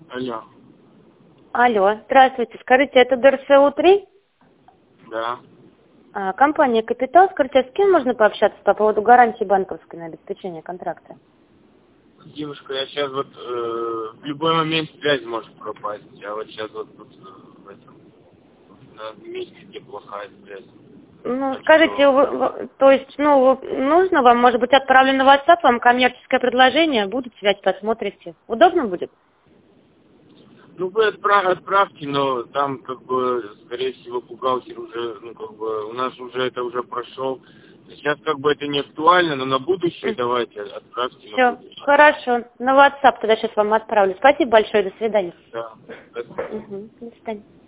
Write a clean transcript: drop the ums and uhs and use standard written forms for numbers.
Алло. Алло, здравствуйте. Скажите, это ДРСУ-3? Да. Компания «Капитал». Скажите, а с кем можно пообщаться по поводу гарантии банковской на обеспечение контракта? Девушка, я сейчас вот в любой момент связь может пропасть. Я вот сейчас вот тут в этом на месте, где плохая связь. Ну, Так скажите, что, то есть, нужно вам, может быть, отправлю на WhatsApp вам коммерческое предложение, будет связь, посмотрите. Удобно будет? ну вы отправьте, но там как бы, скорее всего, бухгалтер уже, ну как бы, у нас уже это уже прошел. Сейчас как бы это не актуально, но на будущее давайте отправьте на Все, будущее. хорошо. На WhatsApp тогда сейчас вам отправлю. Спасибо большое, до свидания. Да. До свидания. До свидания.